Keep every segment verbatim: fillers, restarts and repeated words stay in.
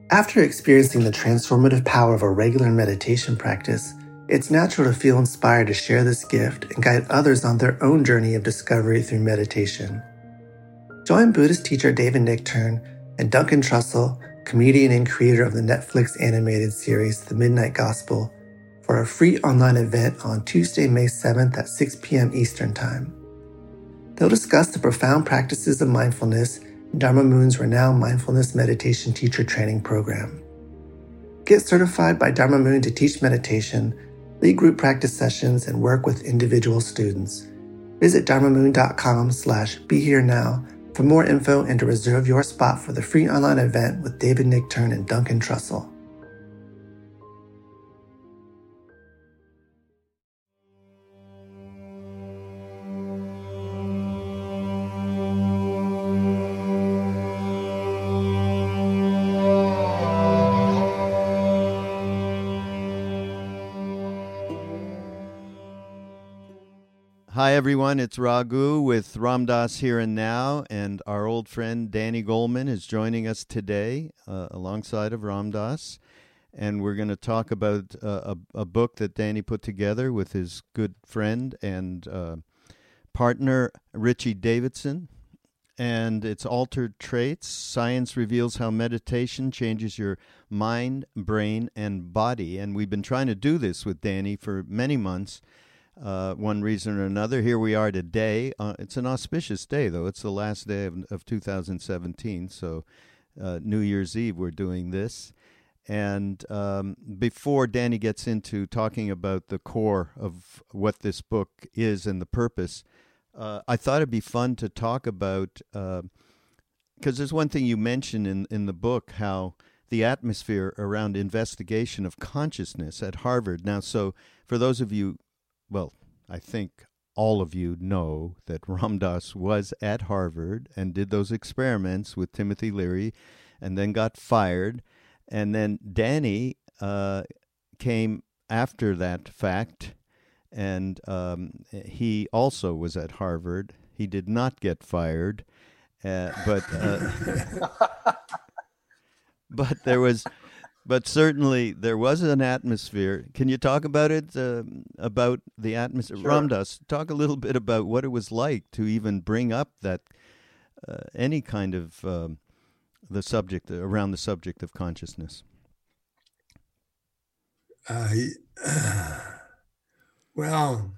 After experiencing the transformative power of a regular meditation practice, it's natural to feel inspired to share this gift and guide others on their own journey of discovery through meditation. Join Buddhist teacher David Nichtern and Duncan Trussell, comedian and creator of the Netflix animated series The Midnight Gospel, for a free online event on Tuesday, May seventh at six p.m. Eastern Time. They'll discuss the profound practices of mindfulness in Dharma Moon's renowned mindfulness meditation teacher training program. Get certified by Dharma Moon to teach meditation, lead group practice sessions, and work with individual students. Visit dharmamoon.com slash be here now for more info and to reserve your spot for the free online event with David Nichtern and Duncan Trussell. Hi, everyone. It's Raghu with Ram Dass Here and Now, and our old friend Danny Goleman is joining us today uh, alongside of Ram Dass, and we're going to talk about uh, a, a book that Danny put together with his good friend and uh, partner, Richie Davidson, and it's Altered Traits. Science reveals how meditation changes your mind, brain, and body, and we've been trying to do this with Danny for many months. Uh, one reason or another. Here we are today. Uh, it's an auspicious day, though. It's the last day of, of two thousand seventeen, so uh, New Year's Eve we're doing this. And um, before Danny gets into talking about the core of what this book is and the purpose, uh, I thought it'd be fun to talk about, because uh, there's one thing you mentioned in, in the book, how the atmosphere around investigation of consciousness at Harvard. Now, so for those of you Well, I think all of you know that Ram Dass was at Harvard and did those experiments with Timothy Leary and then got fired. And then Danny uh, came after that fact, and um, he also was at Harvard. He did not get fired, uh, but uh, but there was... But certainly there was an atmosphere. Can you talk about it, uh, about the atmosphere? Sure. Ram Dass, talk a little bit about what it was like to even bring up that uh, any kind of um, the subject, around the subject of consciousness. Uh, uh, well,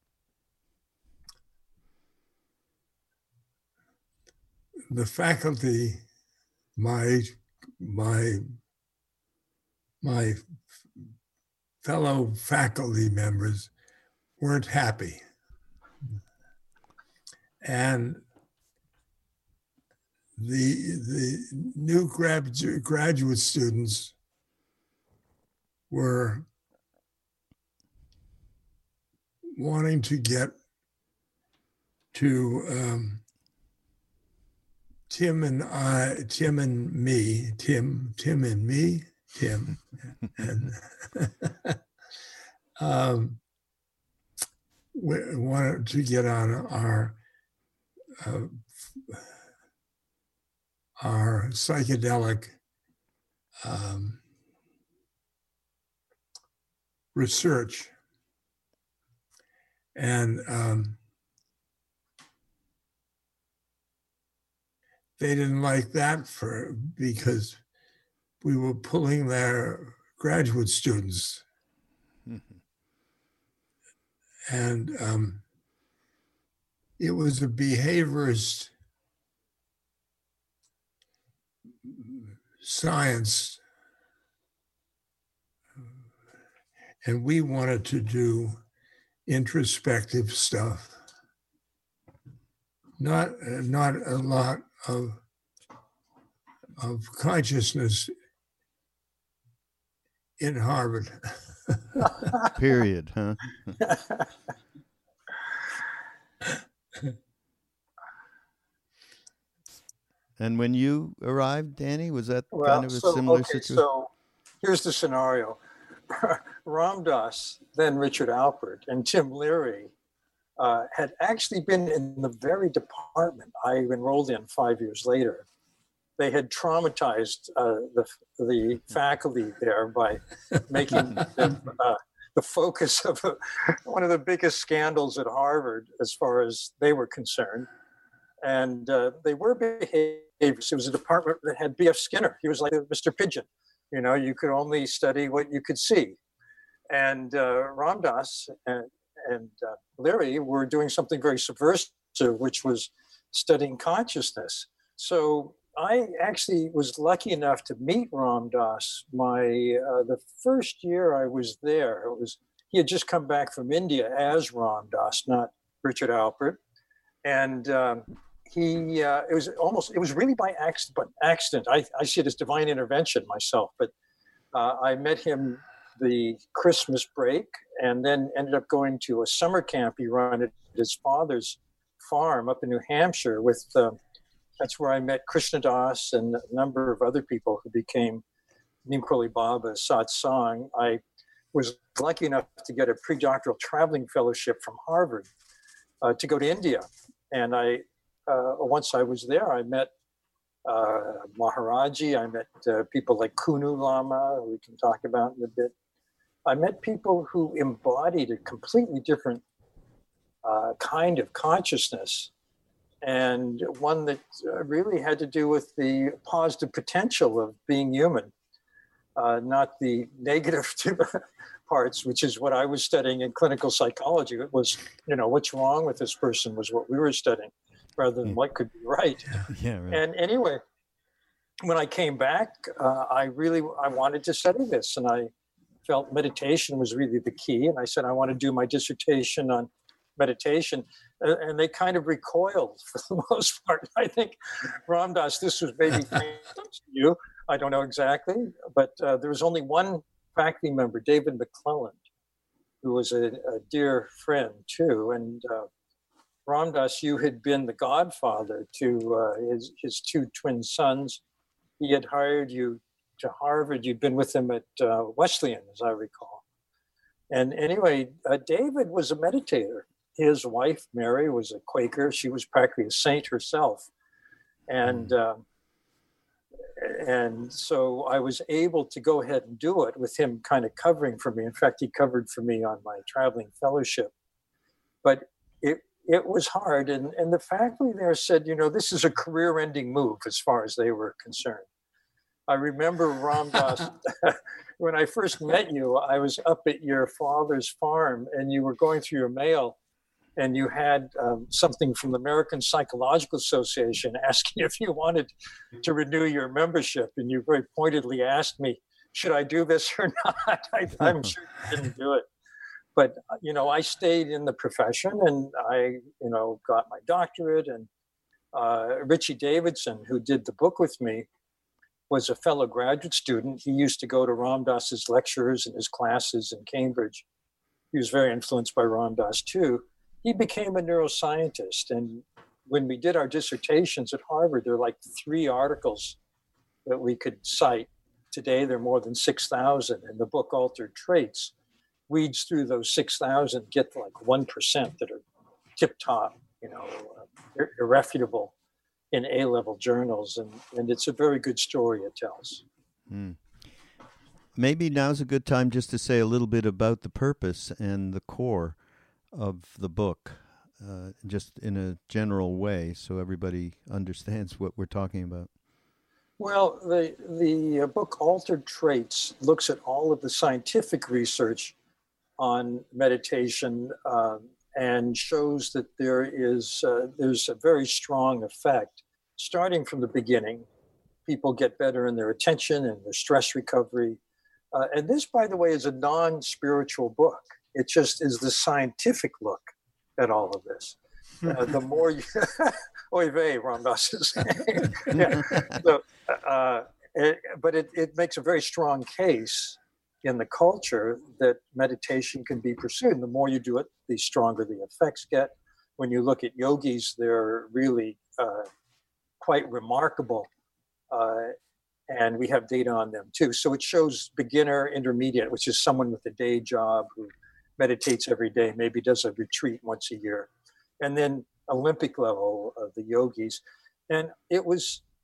the faculty, my, my, my fellow faculty members weren't happy. And the, the new grad, graduate students were wanting to get to um, Tim and I, Tim and me, Tim, Tim and me, Tim, and um, we wanted to get on our uh, our psychedelic um, research, and um, they didn't like that for because we were pulling their graduate students. Mm-hmm. And um, it was a behaviorist science. And we wanted to do introspective stuff. Not, uh, not a lot of, of consciousness in Harvard. Period, huh? And when you arrived, Danny, was that well, kind of a so, similar okay, situation? So here's the scenario. Ram Dass, then Richard Alpert, and Tim Leary uh, had actually been in the very department I enrolled in five years later. they had traumatized uh, the the faculty there by making them, uh, the focus of a, one of the biggest scandals at Harvard, as far as they were concerned. And uh, they were behaviors. It was a department that had B F Skinner. He was like Mister Pigeon. You know, you could only study what you could see. And uh, Ram Dass and, and uh, Leary were doing something very subversive, which was studying consciousness. So I actually was lucky enough to meet Ram Dass. My uh, the first year I was there, it was he had just come back from India as Ram Dass, not Richard Alpert, and um, he uh, it was almost it was really by accident. accident. I, I see it as divine intervention myself, but uh, I met him the Christmas break, and then ended up going to a summer camp he ran at his father's farm up in New Hampshire with. Uh, That's where I met Krishna Das and a number of other people who became Neem Karoli Baba, Satsang. I was lucky enough to get a pre-doctoral traveling fellowship from Harvard uh, to go to India. And I, uh, once I was there, I met uh, Maharaji. I met uh, people like Kunu Lama, who we can talk about in a bit. I met people who embodied a completely different uh, kind of consciousness, and one that uh, really had to do with the positive potential of being human, uh, not the negative parts, which is what I was studying in clinical psychology. It was, you know, what's wrong with this person was what we were studying, rather than what could be right. Yeah, right. And anyway, when I came back, uh, I really, I wanted to study this, and I felt meditation was really the key. And I said, I want to do my dissertation on meditation. And they kind of recoiled for the most part. I think, Ram Dass, this was maybe thanks to you. I don't know exactly, but uh, there was only one faculty member, David McClelland, who was a, a dear friend too. And uh, Ram Dass, you had been the godfather to uh, his, his two twin sons. He had hired you to Harvard. You'd been with him at uh, Wesleyan, as I recall. And anyway, uh, David was a meditator. His wife, Mary, was a Quaker. She was practically a saint herself. And uh, and so I was able to go ahead and do it with him kind of covering for me. In fact, he covered for me on my traveling fellowship. But it it was hard. And, and the faculty there said, you know, this is a career-ending move as far as they were concerned. I remember, Ram Dass, when I first met you, I was up at your father's farm, and you were going through your mail, and you had um, something from the American Psychological Association asking if you wanted to renew your membership. And you very pointedly asked me, should I do this or not? I, I'm sure you didn't do it. But, you know, I stayed in the profession, and I, you know, got my doctorate. And uh, Richie Davidson, who did the book with me, was a fellow graduate student. He used to go to Ram Dass's lectures and his classes in Cambridge. He was very influenced by Ram Dass too. He became a neuroscientist. And when we did our dissertations at Harvard, there were like three articles that we could cite. Today, there are more than six thousand. And the book Altered Traits weeds through those six thousand, get to like one percent that are tip-top, you know, uh, irrefutable in A-level journals. And, and it's a very good story it tells. Mm. Maybe now's a good time just to say a little bit about the purpose and the core of the book, uh, just in a general way, so everybody understands what we're talking about. Well, the the book Altered Traits looks at all of the scientific research on meditation uh, and shows that there is uh, there's a very strong effect starting from the beginning. People get better in their attention and their stress recovery. Uh, and this, by the way, is a non-spiritual book. It just is the scientific look at all of this. Uh, the more you, oy vey, Ram Dass is saying. Yeah. So, uh, it, but it, it makes a very strong case in the culture that meditation can be pursued. And the more you do it, the stronger the effects get. When you look at yogis, they're really uh, quite remarkable. Uh, and we have data on them too. So it shows beginner, intermediate, which is someone with a day job who meditates every day, maybe does a retreat once a year, and then Olympic level of the yogis. And it was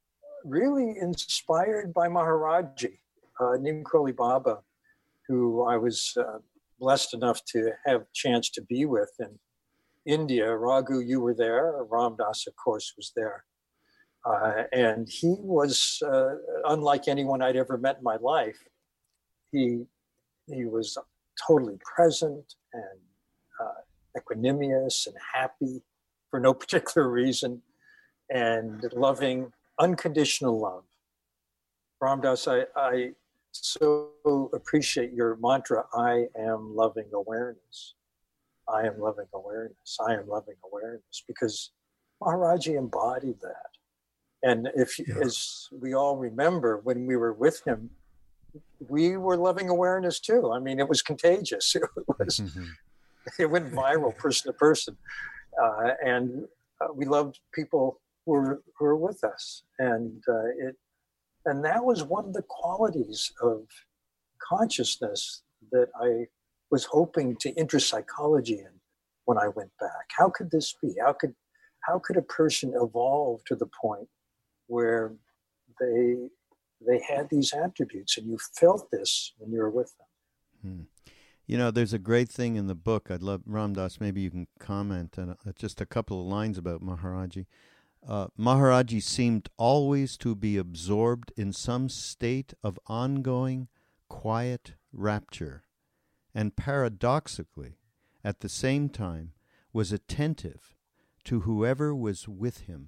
really inspired by Maharaji, uh, Neem Karoli Baba, who I was uh, blessed enough to have a chance to be with in India. Raghu, you were there. Ram Dass, of course, was there. Uh, and he was uh, unlike anyone I'd ever met in my life. He, he was totally present and uh, equanimous and happy for no particular reason, and loving, unconditional love. Ram Dass, I, I so appreciate your mantra, I am loving awareness. I am loving awareness. I am loving awareness, because Maharaji embodied that. And if, yeah. as we all remember, when we were with him, we were loving awareness too. I mean, it was contagious. It was, mm-hmm. It went viral person to person. Uh, and uh, we loved people who were, who were with us. And uh, it, and that was one of the qualities of consciousness that I was hoping to interest psychology in when I went back. How could this be? How could, how could a person evolve to the point where they they had these attributes, and you felt this when you were with them? Hmm. You know, there's a great thing in the book. I'd love, Ram Dass, maybe you can comment on uh, just a couple of lines about Maharaji. Uh, Maharaji seemed always to be absorbed in some state of ongoing, quiet rapture, and paradoxically, at the same time, was attentive to whoever was with him.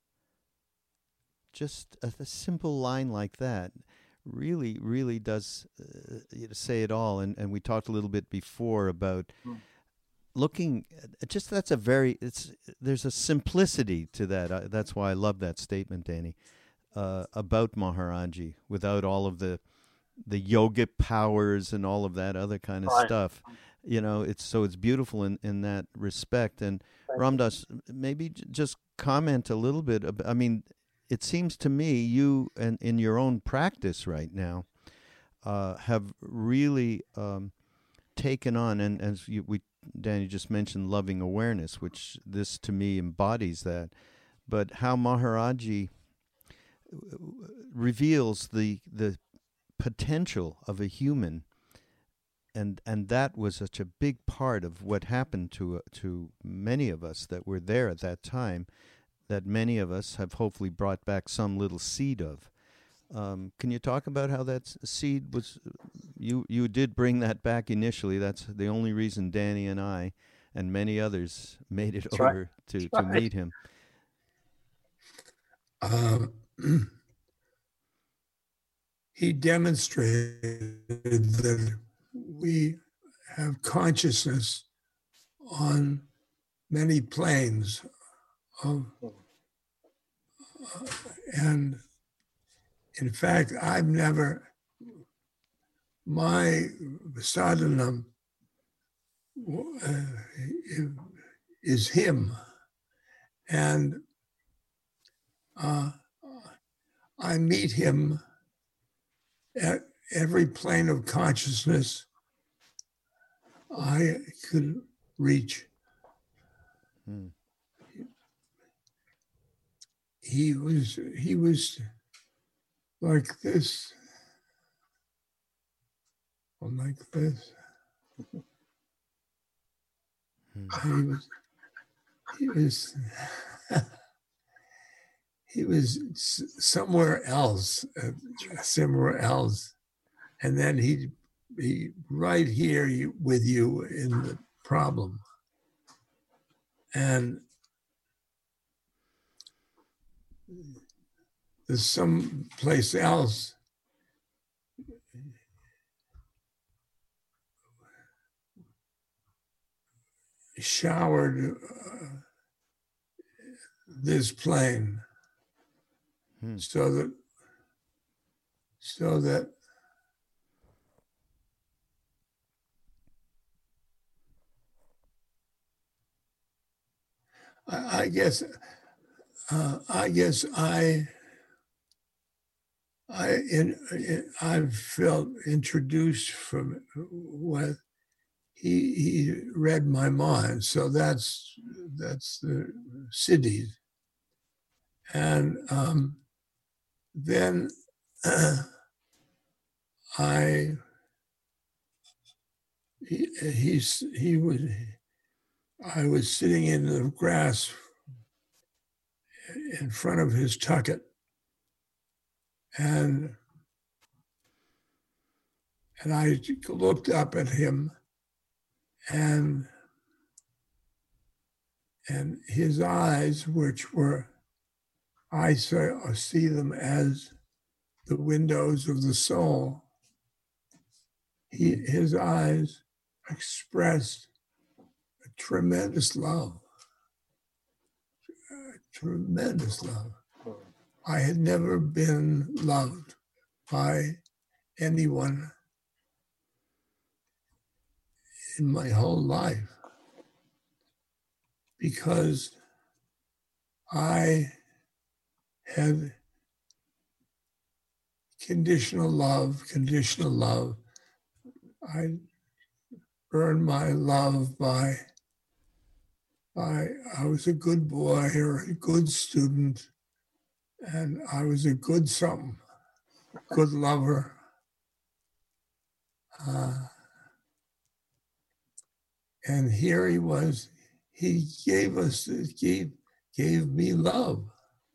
Just a, a simple line like that really, really does uh, say it all. And, and we talked a little bit before about mm. looking, just that's a very, it's there's a simplicity to that. I, that's why I love that statement, Danny, uh, about Maharaji, without all of the the yogic powers and all of that other kind of right. stuff. You know, it's so it's beautiful in, in that respect. And Ram Dass, maybe j- just comment a little bit about, I mean, it seems to me you and in your own practice right now uh, have really um, taken on, and as you, we, Danny just mentioned, loving awareness, which this to me embodies that. But how Maharaji reveals the the potential of a human, and and that was such a big part of what happened to uh, to many of us that were there at that time, that many of us have hopefully brought back some little seed of. Um, can you talk about how that seed was, you you did bring that back initially. That's the only reason Danny and I and many others made it That's over right. to, That's to right. meet him. Um, he demonstrated that we have consciousness on many planes of, uh, and in fact, I've never, my sadhana uh, is him. And uh, I meet him at every plane of consciousness I could reach. Hmm. He was, he was like this, or like this. Hmm. He was, he was, he was somewhere else, uh, somewhere else. And then he'd be right here you, with you in the problem. And there's some place else showered uh, this plane, hmm. so that so that I, I guess uh, I guess I I in, in I've felt introduced from what he he read my mind, so that's that's the Siddhi. And um, then uh, I, he, he's, he would, I was sitting in the grass in front of his tucket, and and I looked up at him, and and his eyes, which were, I see them as the windows of the soul. He, his eyes expressed a tremendous love, a tremendous love. I had never been loved by anyone in my whole life, because I had conditional love, conditional love. I earned my love by, by, I was a good boy or a good student, and I was a good something, good lover. Uh, and here he was, he gave us, gave, gave me love.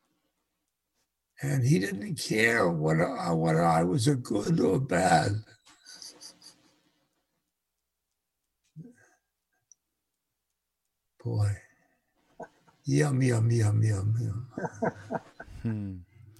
And he didn't care what I, whether I was a good or bad. Boy, yum, yum, yum, yum, yum. Hmm.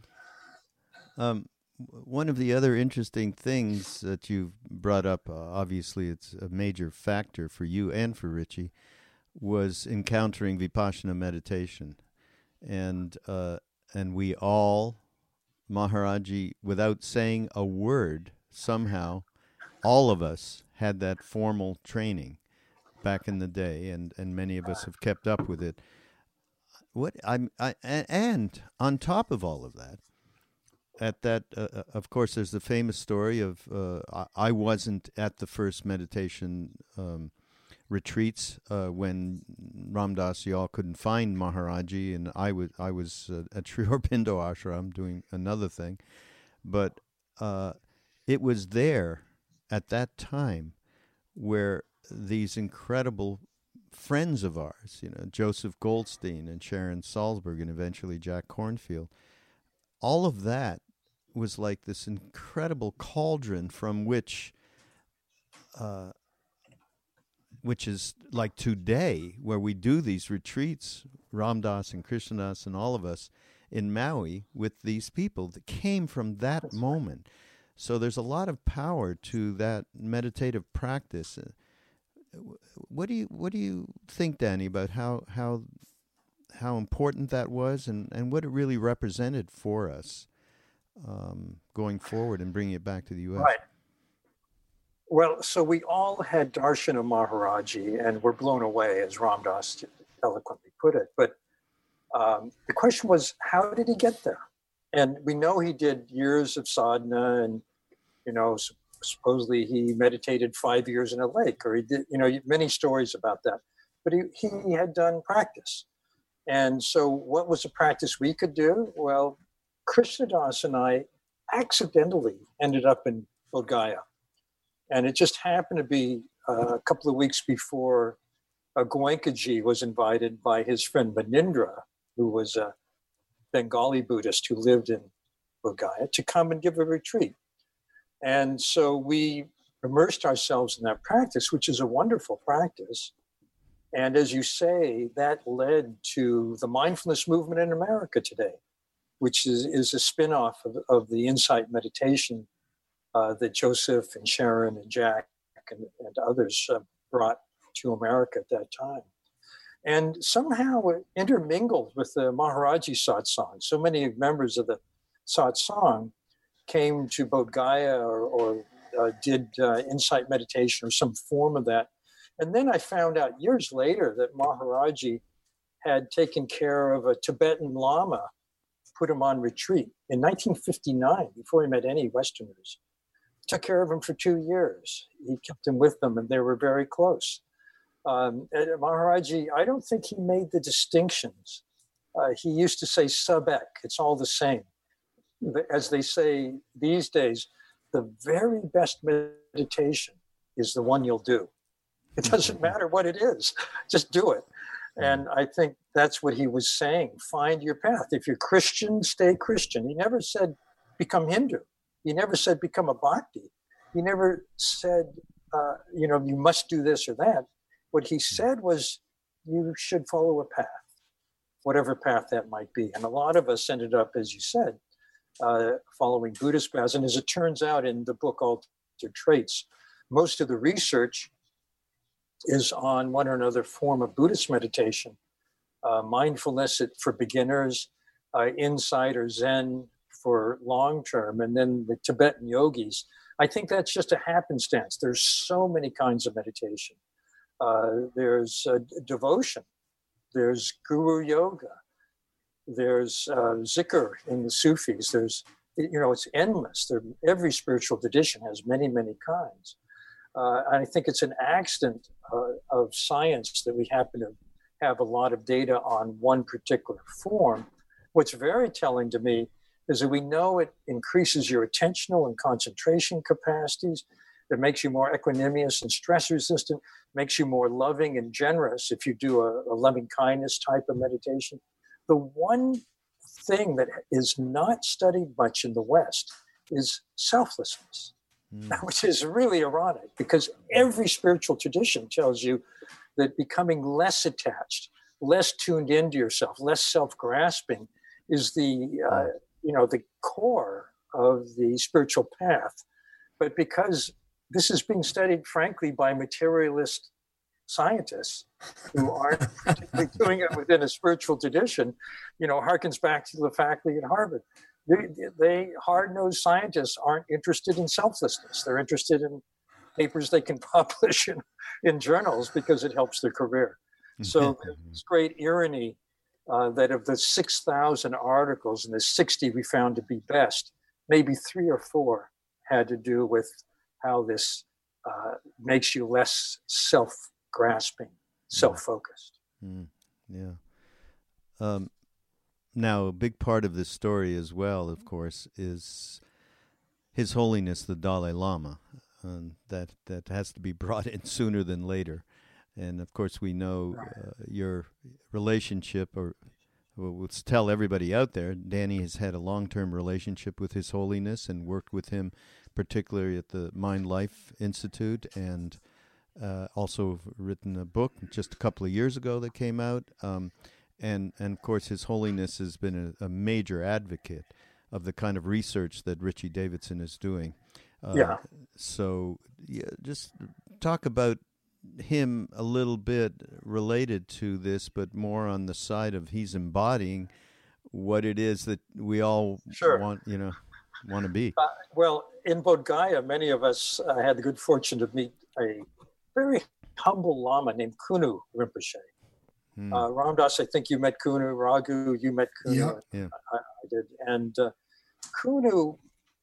Um, one of the other interesting things that you've brought up, uh, obviously it's a major factor for you and for Richie, was encountering Vipassana meditation. And uh, and we all, Maharaji, without saying a word, somehow, all of us had that formal training back in the day, and, and many of us have kept up with it. What I'm, I, and on top of all of that, at that, uh, of course, there's the famous story of uh, I, I wasn't at the first meditation um, retreats uh, when Ram Dass y'all couldn't find Maharaji, and I was I was uh, at Sri Aurobindo Ashram doing another thing, but uh, it was there at that time where these incredible friends of ours, you know, Joseph Goldstein and Sharon Salzberg and eventually Jack Kornfield, all of that was like this incredible cauldron from which, uh, which is like today, where we do these retreats, Ram Dass and Krishnadas and all of us in Maui with these people that came from that moment. So there's a lot of power to that meditative practice. What do you what do you think, Danny, about how how how important that was, and, and what it really represented for us um, going forward and bringing it back to the U S? Right. Well, so we all had darshan of Maharaji and were blown away, as Ram Dass eloquently put it. But um, the question was, how did he get there? And we know he did years of sadhana, and you know, supposedly he meditated five years in a lake, or he did, you know, many stories about that. But he, he had done practice. And so what was a practice we could do? Well, Krishnadas and I accidentally ended up in Bodh Gaya. And it just happened to be uh, a couple of weeks before uh, Goenkaji was invited by his friend Manindra, who was a Bengali Buddhist who lived in Bodh Gaya, to come and give a retreat. And so we immersed ourselves in that practice, which is a wonderful practice. And as you say, that led to the mindfulness movement in America today, which is, is a spin-off of, of the insight meditation uh, that Joseph and Sharon and Jack and, and others uh, brought to America at that time. And somehow it intermingled with the Maharaji satsang. So many members of the satsang came to Bodh Gaya or, or uh, did uh, insight meditation or some form of that. And then I found out years later that Maharaji had taken care of a Tibetan Lama, put him on retreat in nineteen fifty-nine, before he met any Westerners. Took care of him for two years. He kept him with them, and they were very close. Um, Maharaji, I don't think he made the distinctions. Uh, he used to say sabek, it's all the same. as they say these days, the very best meditation is the one you'll do. It doesn't matter what it is, just do it. And I think that's what he was saying. Find your path. If you're Christian, stay Christian. He never said become Hindu. He never said become a bhakti. He never said, uh, you know, you must do this or that. What he said was you should follow a path, whatever path that might be. And a lot of us ended up, as you said, uh, following Buddhist paths. And as it turns out in the book Altered Traits, most of the research is on one or another form of Buddhist meditation, uh, mindfulness for beginners, uh, insight or Zen for long-term, and then the Tibetan yogis. I think that's just a happenstance. There's so many kinds of meditation. Uh, there's uh, devotion. There's guru yoga. There's uh, zikr in the Sufis. There's, you know, it's endless. There, every spiritual tradition has many, many kinds. Uh, and I think it's an accident uh, of science that we happen to have a lot of data on one particular form. What's very telling to me is that we know it increases your attentional and concentration capacities. It makes you more equanimous and stress resistant, makes you more loving and generous if you do a, a loving kindness type of meditation. The one thing that is not studied much in the West is selflessness. Mm. Which is really ironic because every spiritual tradition tells you that becoming less attached, less tuned into yourself, less self-grasping is the, uh, you know, the core of the spiritual path. But because this is being studied, frankly, by materialist scientists who aren't particularly doing it within a spiritual tradition, you know, harkens back to the faculty at Harvard. They, they hard-nosed scientists aren't interested in selflessness. They're interested in papers they can publish in, in journals because it helps their career. So it's great irony uh, that of the six thousand articles and the sixty we found to be best, maybe three or four had to do with how this uh, makes you less self-grasping, self-focused. Mm, yeah. Um, Now, a big part of this story as well, of course, is His Holiness the Dalai Lama. Um, that that has to be brought in sooner than later. And, of course, we know uh, your relationship, or well, let's tell everybody out there, Danny has had a long-term relationship with His Holiness and worked with him particularly at the Mind Life Institute, and uh, also written a book just a couple of years ago that came out. Um And, and of course, His Holiness has been a, a major advocate of the kind of research that Richie Davidson is doing. Uh, yeah. So yeah, just talk about him a little bit related to this, but more on the side of he's embodying what it is that we all sure. want, you know, want to be. Uh, well, in Bodh Gaya, many of us uh, had the good fortune to meet a very humble Lama named Kunu Rinpoche. Hmm. Uh, Ram Dass, I think you met Kunu. Raghu, you met Kunu. Yeah. yeah. I, I did. And uh, Kunu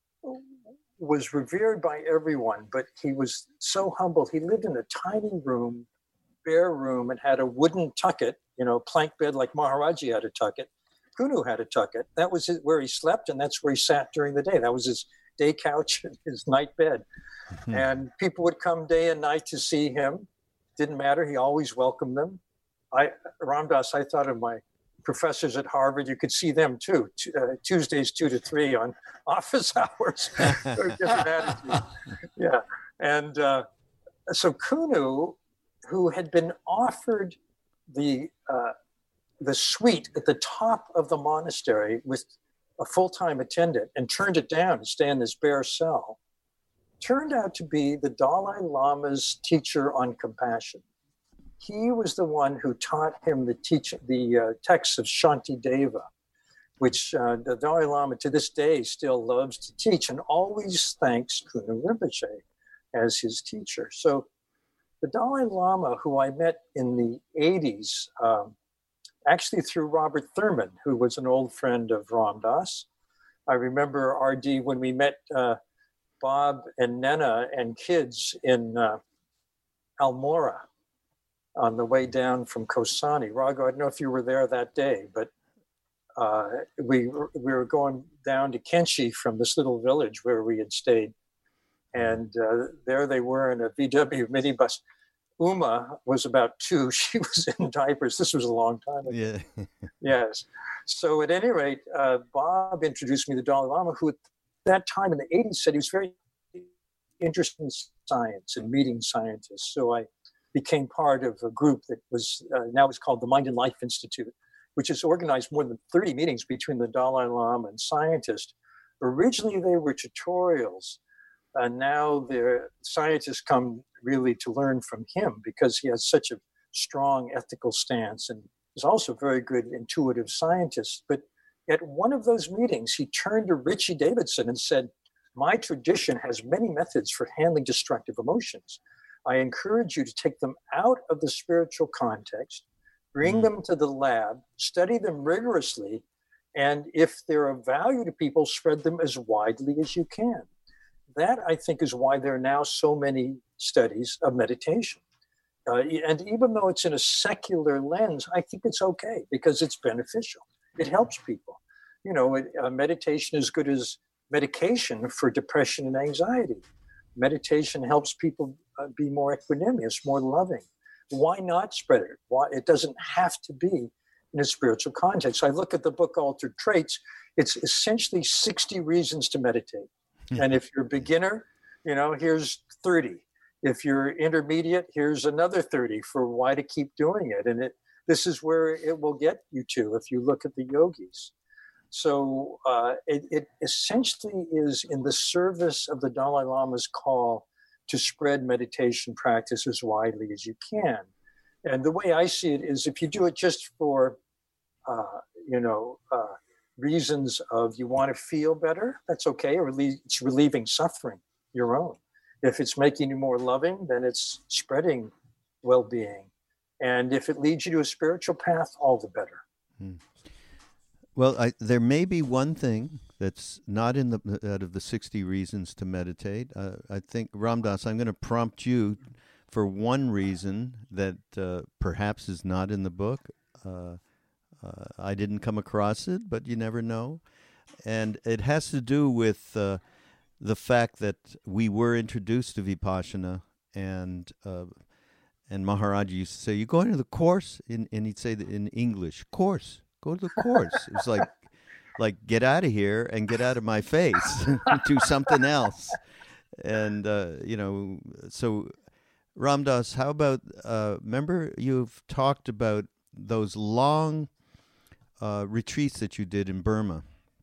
was revered by everyone, but he was so humble. He lived in a tiny room, bare room, and had a wooden tucket, you know, plank bed like Maharaji had a tucket. Kunu had a tucket. That was his, where he slept, and that's where he sat during the day. That was his day couch, his night bed. Mm-hmm. And people would come day and night to see him. Didn't matter. He always welcomed them. I, Ram Dass, I thought of my professors at Harvard. You could see them too. T- uh, Tuesdays, two to three on office hours. Different attitude. Yeah. And uh, so Kunu, who had been offered the uh, the suite at the top of the monastery with a full-time attendant and turned it down to stay in this bare cell, turned out to be the Dalai Lama's teacher on compassion. He was the one who taught him the teach the uh, texts of Shantideva, which uh, the Dalai Lama to this day still loves to teach and always thanks Kunu Rinpoche as his teacher. So the Dalai Lama, who I met in the eighties, um, actually through Robert Thurman, who was an old friend of Ram Dass. I remember, R D, when we met uh, Bob and Nena and kids in uh, Almora on the way down from Kosani. Raghu, I don't know if you were there that day, but uh, we, we were going down to Kenchi from this little village where we had stayed. And uh, there they were in a V W minibus. Uma was about two. She was in diapers. This was a long time ago. Yeah. Yes. So at any rate, uh, Bob introduced me to the Dalai Lama, who at that time in the eighties said he was very interested in science and meeting scientists. So I became part of a group that was uh, now is called the Mind and Life Institute, which has organized more than thirty meetings between the Dalai Lama and scientists. Originally, they were tutorials. And now the scientists come really to learn from him because he has such a strong ethical stance and is also a very good intuitive scientist. But at one of those meetings, he turned to Richie Davidson and said, "My tradition has many methods for handling destructive emotions. I encourage you to take them out of the spiritual context, bring them to the lab, study them rigorously, and if they're of value to people, spread them as widely as you can." That, I think, is why there are now so many studies of meditation. Uh, and even though it's in a secular lens, I think it's okay because it's beneficial. It helps people. You know, it, uh, meditation is good as medication for depression and anxiety. Meditation helps people uh, be more equanimous, more loving. Why not spread it? Why? It doesn't have to be in a spiritual context. I look at the book Altered Traits. It's essentially sixty reasons to meditate. And if you're a beginner, you know, here's thirty. If you're intermediate, here's another thirty for why to keep doing it. And it, this is where it will get you to if you look at the yogis. So uh, it, it essentially is in the service of the Dalai Lama's call to spread meditation practice as widely as you can. And the way I see it is if you do it just for, uh, you know, uh, reasons of you want to feel better, that's okay. Or it's relieving suffering, your own. If it's making you more loving, then it's spreading well-being. And if it leads you to a spiritual path, all the better. Hmm. Well, I, there may be one thing that's not in the out of the sixty reasons to meditate. Uh, I think, Ram Dass, I'm going to prompt you for one reason that uh, perhaps is not in the book. Uh, Uh, I didn't come across it, but you never know. And it has to do with uh, the fact that we were introduced to Vipassana, and uh, and Maharaj used to say, "You going to the course?" In, and he'd say that in English, "Course, go to the course." It's like, like get out of here and get out of my face, do something else. And uh, you know, so Ram Dass, how about? Uh, remember, you've talked about those long Uh, retreats that you did in Burma,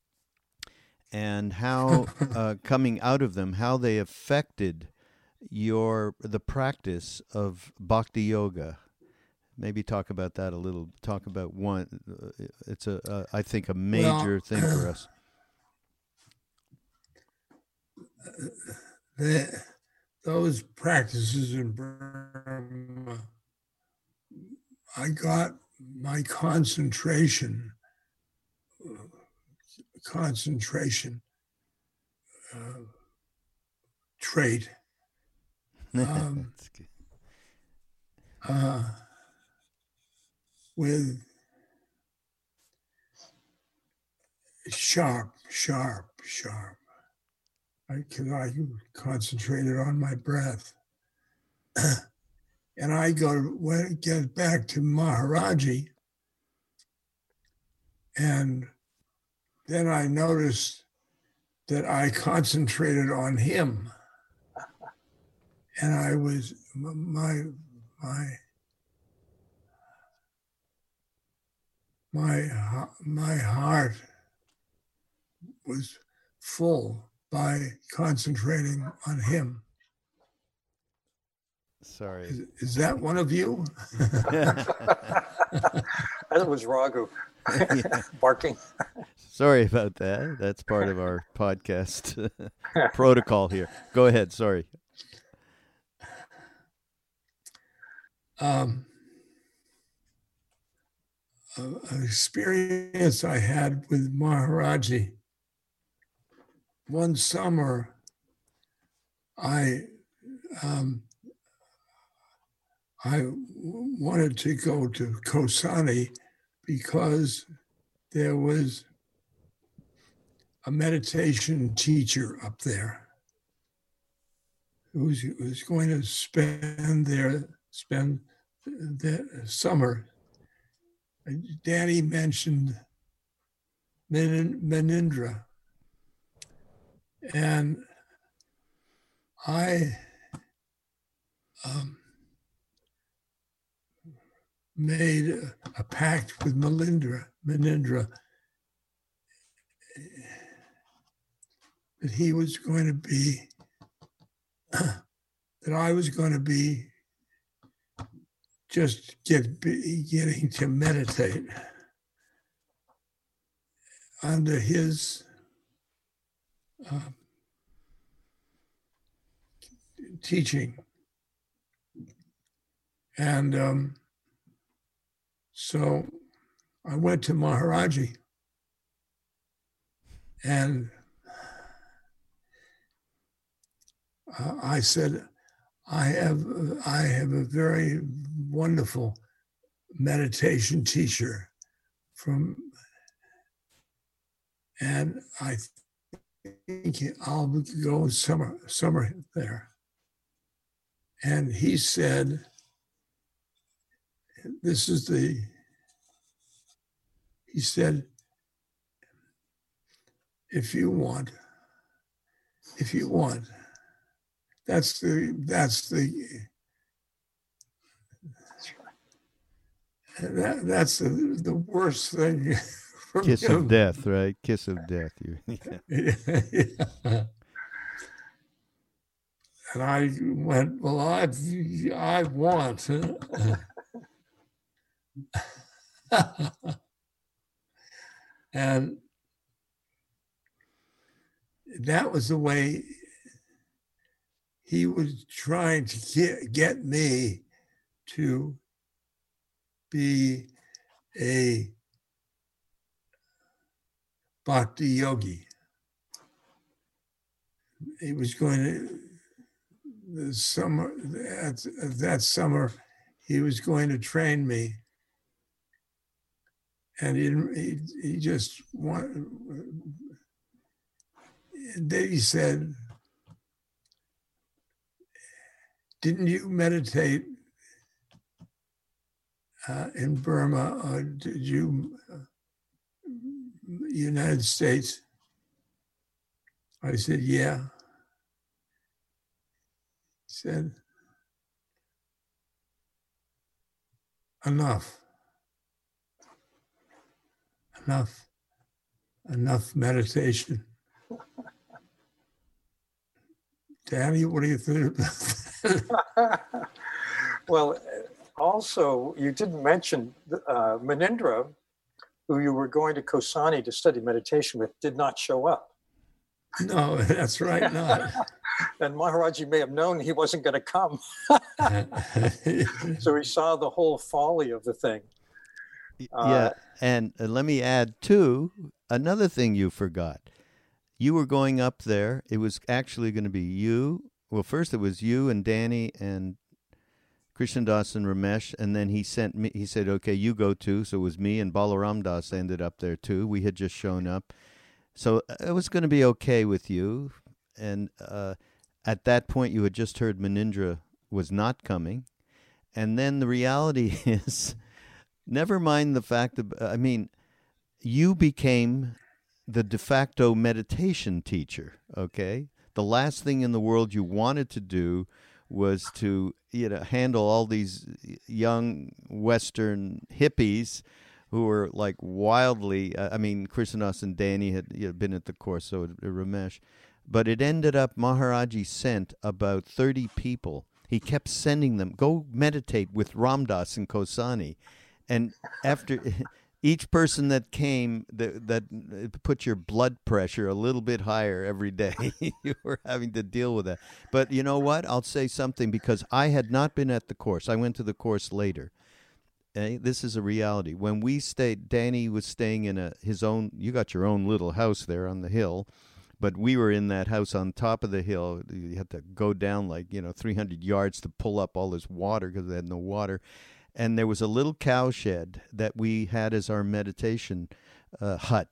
and how uh, coming out of them, how they affected your the practice of bhakti yoga. Maybe talk about that a little. Talk about one. Uh, it's a uh, I think a major well, thing for us. The, those practices in Burma, I got my concentration, uh, concentration uh, trait um, uh, with sharp, sharp, sharp. I can I concentrated on my breath. And I go to get back to Maharaji, and then I noticed that I concentrated on him, and I was my my my my heart was full by concentrating on him. Sorry. Is, is that one of you? That was Raghu barking. Sorry about that. That's part of our podcast protocol here. Go ahead. Sorry. Um, an experience I had with Maharaji. One summer, I um, I wanted to go to Kosani because there was a meditation teacher up there who was, who was going to spend there, spend the summer. Danny mentioned Munindra, and I um, made a, a pact with Munindra, Munindra that he was going to be, that I was going to be just get beginning to meditate under his uh, teaching. And um, so I went to Maharaji, and uh, I said, I have, I have a very wonderful meditation teacher from, and I think I'll go summer, summer there. And he said, this is the, he said, if you want, if you want, that's the, that's the, that, that's the, the worst thing. Kiss him. of death, right? Kiss of death. Yeah. Yeah. And I went, well, I, I want. And that was the way he was trying to get, get me to be a bhakti yogi. He was going to, the summer, that, that summer, he was going to train me. And he, he, he just wanted, and then he said, didn't you meditate uh, in Burma, or did you, uh, United States? I said, yeah. He said, enough. Enough. Enough meditation. Danny, what do you think about that? Well, also, you didn't mention uh, Munindra, who you were going to Kosani to study meditation with, did not show up. No, that's right, not. And Maharaji may have known he wasn't going to come. So he saw the whole folly of the thing. Uh, yeah, and uh, let me add, too, another thing you forgot. You were going up there. It was actually going to be you. Well, first it was you and Danny and Krishnadas and Ramesh, and then he sent me. He said, okay, you go too. So it was me and Balaram Das ended up there too. We had just shown up. So it was going to be okay with you. And uh, at that point, you had just heard Munindra was not coming. And then the reality is, never mind the fact that, I mean, you became the de facto meditation teacher, okay? The last thing in the world you wanted to do was to, you know, handle all these young Western hippies who were like wildly, uh, I mean, Krishnadas and Danny had you know, been at the course, so did Ramesh. But it ended up, Maharaji sent about thirty people. He kept sending them, go meditate with Ram Dass and Kosani. And after each person that came, that, that put your blood pressure a little bit higher every day. You were having to deal with that. But you know what? I'll say something, because I had not been at the course. I went to the course later. Uh, this is a reality. When we stayed, Danny was staying in a his own, you got your own little house there on the hill, but we were in that house on top of the hill. You had to go down like, you know, three hundred yards to pull up all this water because they had no water. And there was a little cow shed that we had as our meditation uh, hut.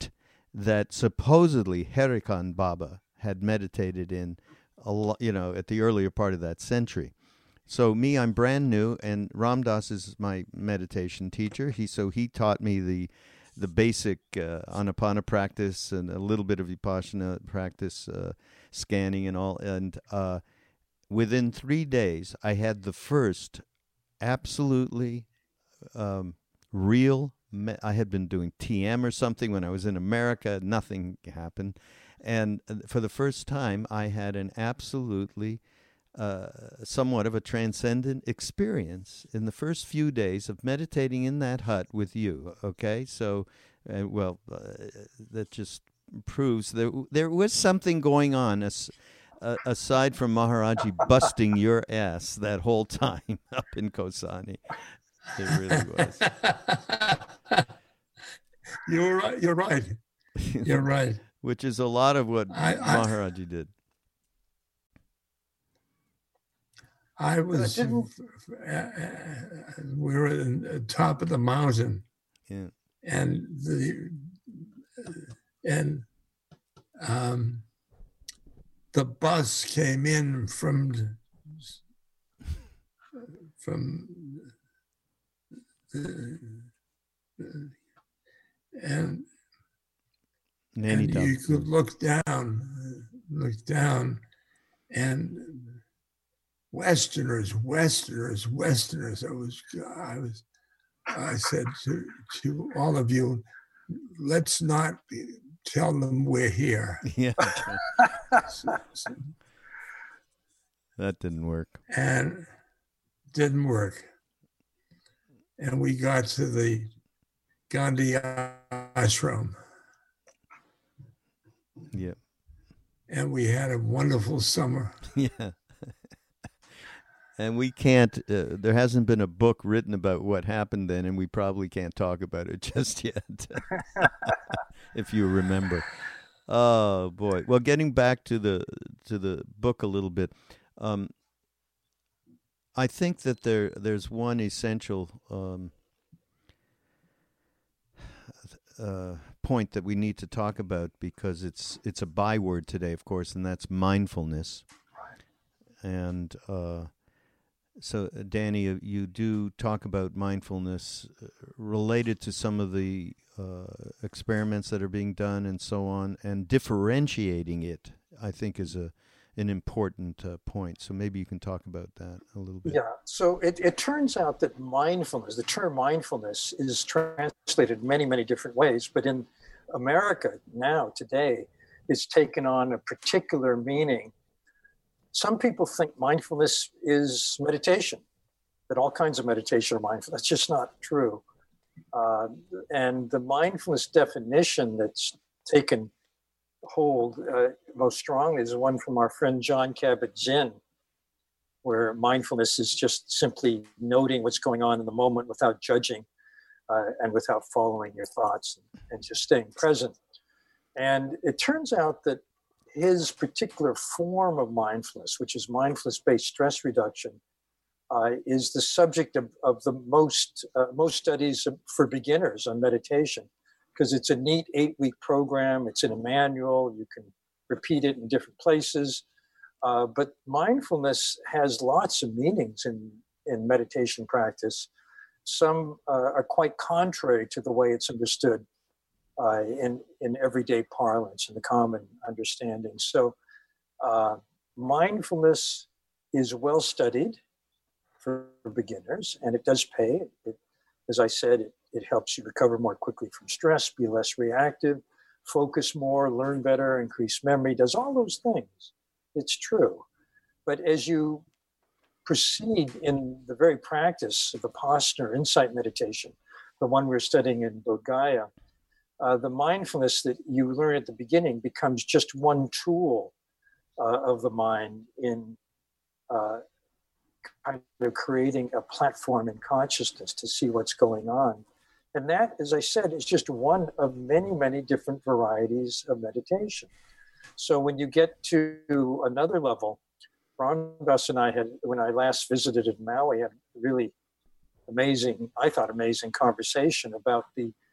that supposedly Harikan Baba had meditated in, a lo- you know, at the earlier part of that century. So me, I'm brand new, and Ram Dass is my meditation teacher. He so he taught me the the basic uh, Anapana practice and a little bit of Vipassana practice, uh, scanning and all. And uh, within three days, I had the first absolutely um, real. Me- I had been doing T M or something when I was in America. Nothing happened, and for the first time, I had an absolutely uh, somewhat of a transcendent experience in the first few days of meditating in that hut with you. Okay, so uh, well, uh, that just proves there there was something going on as, uh, aside from Maharaji busting your ass that whole time up in Kosani. It really was. You're right. You're right. You're right. Which is a lot of what I, I, Maharaji did. I was, uh, we were at the top of the mountain, yeah. and the and um, the bus came in from from the, and and you could look down, look down, and Westerners, Westerners, Westerners. I was, I was, I said to, to all of you, let's not be, tell them we're here. Yeah. so, so, that didn't work. And didn't work. And we got to the Gandhi ashram. Yeah. And we had a wonderful summer. Yeah. And we can't, uh, there hasn't been a book written about what happened then, and we probably can't talk about it just yet, if you remember. Oh, boy. Well, getting back to the to the book a little bit, um, I think that there there's one essential um, uh, point that we need to talk about, because it's it's a byword today, of course, and that's mindfulness. And uh, so, Danny, you, you do talk about mindfulness related to some of the uh, experiments that are being done and so on, and differentiating it, I think, is a an important uh, point. So maybe you can talk about that a little bit. Yeah, so it, it turns out that mindfulness, the term mindfulness, is translated many, many different ways, but in America now, today, it's taken on a particular meaning. Some people think mindfulness is meditation, that all kinds of meditation are mindful. That's just not true. Uh, and the mindfulness definition that's taken hold uh, most strongly is one from our friend Jon Kabat-Zinn, where mindfulness is just simply noting what's going on in the moment without judging uh, and without following your thoughts, and just staying present. And it turns out that his particular form of mindfulness, which is mindfulness-based stress reduction, uh, is the subject of, of the most uh, most studies for beginners on meditation, because it's a neat eight-week program. It's in a manual. You can repeat it in different places. Uh, but mindfulness has lots of meanings in, in meditation practice. Some uh, are quite contrary to the way it's understood uh, in, in everyday parlance, in the common understanding. So uh, mindfulness is well studied for beginners, and it does pay. It, as I said, it, it helps you recover more quickly from stress, be less reactive, focus more, learn better, increase memory, does all those things. It's true. But as you proceed in the very practice of Vipassana, insight meditation, the one we're studying in Bodh Gaya, uh, the mindfulness that you learn at the beginning becomes just one tool uh, of the mind in uh, kind of creating a platform in consciousness to see what's going on. And that, as I said, is just one of many, many different varieties of meditation. So when you get to another level, Ram Dass and I had, when I last visited in Maui, had really amazing, I thought amazing conversation about the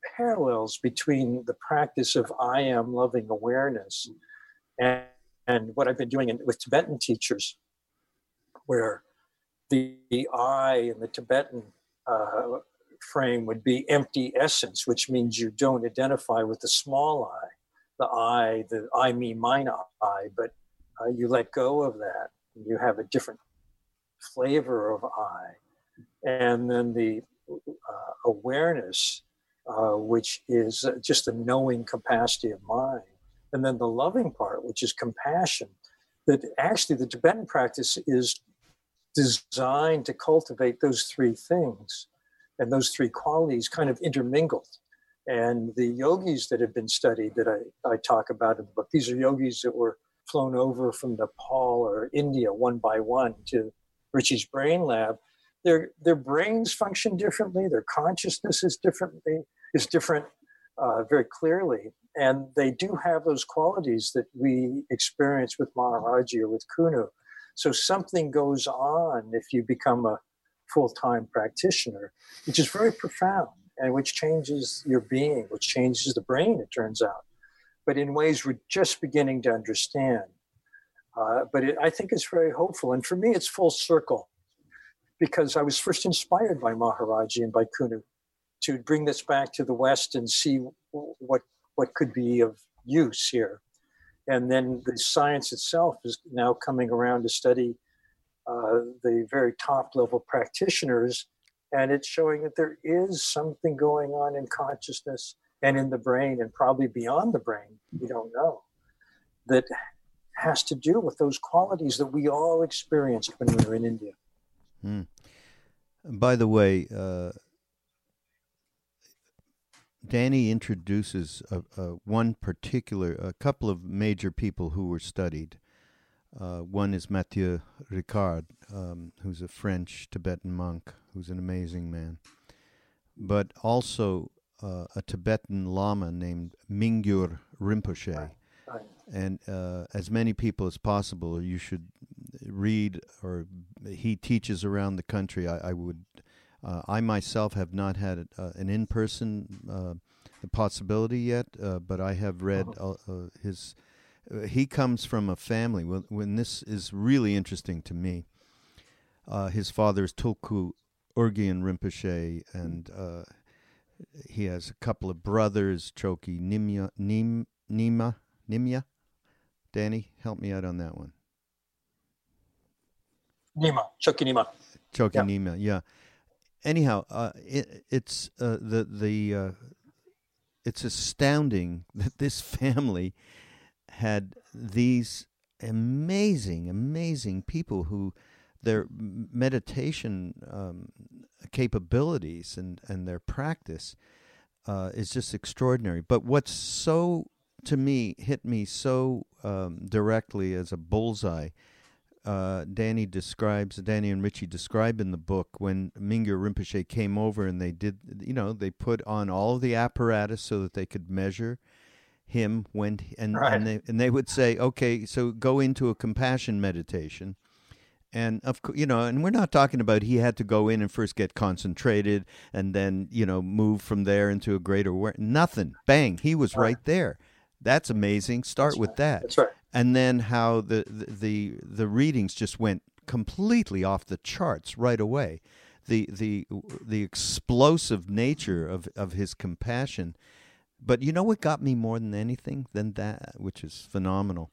parallels between the practice of I am loving awareness and, and what I've been doing in, with Tibetan teachers, where the, the I in the Tibetan uh, frame would be empty essence, which means you don't identify with the small I, the I, the I, me, mine I, but uh, you let go of that. You have a different flavor of I. And then the uh, awareness, uh, which is just a knowing capacity of mind. And then the loving part, which is compassion, that actually the Tibetan practice is designed to cultivate those three things and those three qualities kind of intermingled. And the yogis that have been studied that I, I talk about in the book, these are yogis that were flown over from Nepal or India one by one to Richie's Brain Lab. Their, their brains function differently, their consciousness is differently, is different uh, very clearly. And they do have those qualities that we experience with Maharaji or with Kunu. So something goes on if you become a full-time practitioner, which is very profound and which changes your being, which changes the brain, it turns out. But in ways we're just beginning to understand. Uh, but it, I think it's very hopeful. And for me, it's full circle, because I was first inspired by Maharaji and by Kunu to bring this back to the West and see what, what could be of use here. And then the science itself is now coming around to study uh, the very top level practitioners. And it's showing that there is something going on in consciousness and in the brain, and probably beyond the brain, we don't know, that has to do with those qualities that we all experienced when we were in India. Hmm. By the way, uh, Danny introduces a, a one particular, a couple of major people who were studied. Uh, one is Mathieu Ricard, um, who's a French Tibetan monk, who's an amazing man. But also uh, a Tibetan Lama named Mingyur Rinpoche. Right. Right. And uh, as many people as possible, you should read, or he teaches around the country. I, I would, uh, I myself have not had uh, an in-person uh, possibility yet, uh, but I have read uh, uh, his. Uh, he comes from a family. When, when this is really interesting to me, uh, his father is Tulku Urgyen Rinpoche, and uh, he has a couple of brothers, Choki Nimya, Nim, Nima, Nimya. Danny, help me out on that one. Nima, Choki Nima. Choki Yeah. Nima, yeah. Anyhow, uh, it, it's uh, the the uh, it's astounding that this family had these amazing, amazing people who their meditation um, capabilities and, and their practice uh, is just extraordinary. But what's so, to me, hit me so um, directly as a bullseye, uh, Danny describes, Danny and Richie describe in the book when Mingyur Rinpoche came over and they did, you know, they put on all of the apparatus so that they could measure him when, and, Right. and they and they would say, okay, so go into a compassion meditation. And of course, you know, and we're not talking about he had to go in and first get concentrated and then, you know, move from there into a greater aware. Nothing. Bang. He was right, right there. That's amazing. Start That's with right. that. That's right. And then how the, the the the readings just went completely off the charts right away. The the the explosive nature of, of his compassion. But you know what got me more than anything than that, which is phenomenal,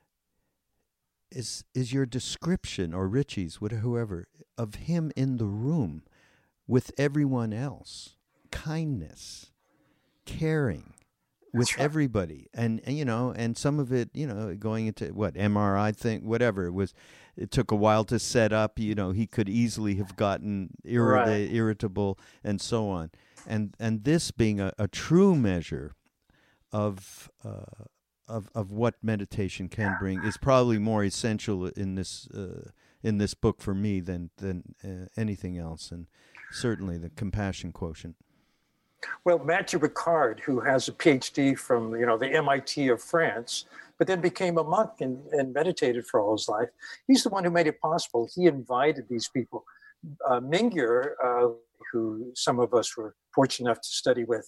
is is your description, or Richie's, whatever, whoever, of him in the room with everyone else. Kindness, caring with That's right. everybody. And, and, you know, and some of it, you know, going into, what, M R I thing, whatever, it was, it took a while to set up, you know, he could easily have gotten irrita- Right. irritable and so on. And and this being a, a true measure of uh, of of what meditation can bring is probably more essential in this uh, in this book for me than than uh, anything else, and certainly the compassion quotient. Well, Mathieu Ricard, who has a P H D from, you know, the M I T of France, but then became a monk and, and meditated for all his life. He's the one who made it possible. He invited these people. Uh, Mingyur, uh, who some of us were fortunate enough to study with,